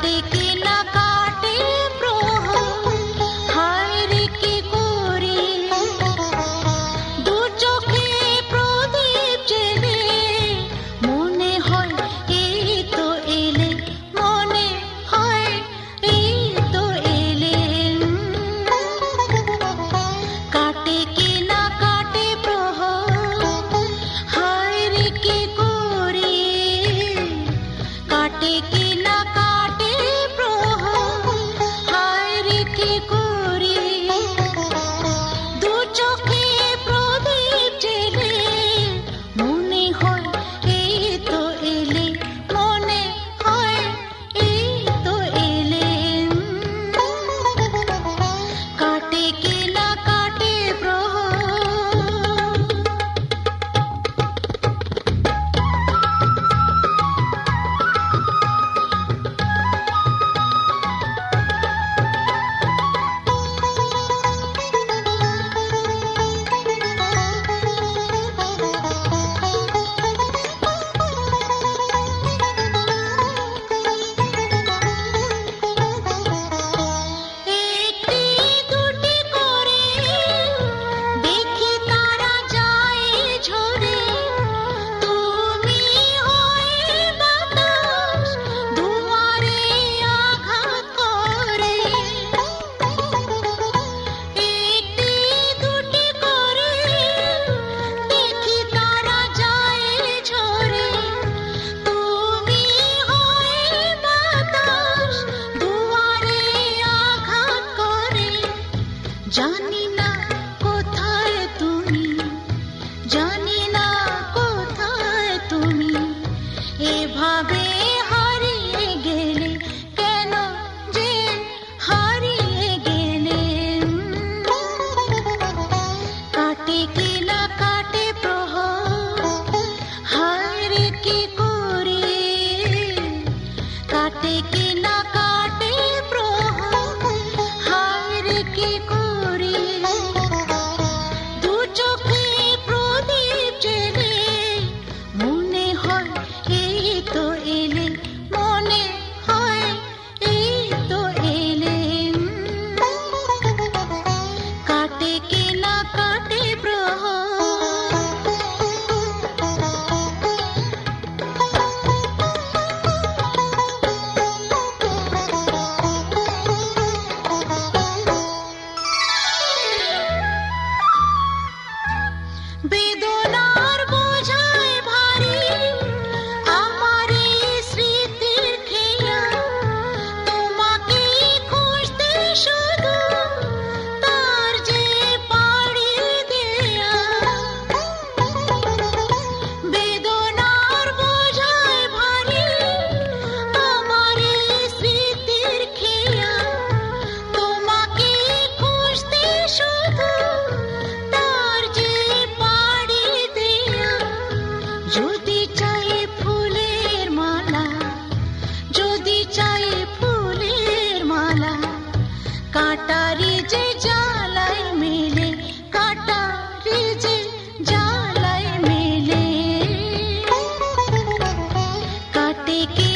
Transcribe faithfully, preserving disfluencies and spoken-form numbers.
কাটে কি না কাটে প্রহর, হায় রে কি করি দু চোখে প্রদীপ জেলে, মনে হয় এই তো এলে, মনে হয় এই তো এলেন। কাটে কি না কাটে প্রহর, হায় রে কি করি কাটে কি না কাটে প্রহর, হায় রে কি করি দু চোখে প্রদীপ জেলে, মনে হয় এই তো এলে, মনে হয় এই তো এলেন। কাটে কি না কাটে প্রহর। একটি দুটি করে দেখি তারা যায় ঝরে, তুমি হয়ে বাতাস দুয়ারে আঘাত করে। একটি দুটি করে দেখি তারা যায় ঝরে, তুমি হয়ে বাতাস দুয়ারে আঘাত করে। জানি না কোথায় তুমি, জানি না কোথায় তুমি, এভাবে হারিয়ে গেলে, কেন যে হারিয়ে গেলেন। কাটে কি না কাটে প্রহর, হায় রে কি করি কাটে কি না কাটে প্রহর, হায় রে কি করি দু চোখে প্রদীপ জেলে, মনে হয় এই তো এলে, মনে হয় এই তো এলেন। কাটে কি না কাটে প্রহর। বেদনার বোঝায় ভারী আমার এই স্মৃতির খেয়া, তোমাকে খুঁজতে শুধু তার যে পাড়ি দেয়া। বেদনার বোঝায় ভারী আমার এই স্মৃতির খেয়া, তোমাকে খুঁজতে শুধু তার যে পাড়ি দেয়া। যদি চাই ফুলের মালা, যদি চাই ফুলের মালা, কাটারি যে জ্বালায় মেলে, কাটারি যে জ্বালায় মেলে। কাটে কি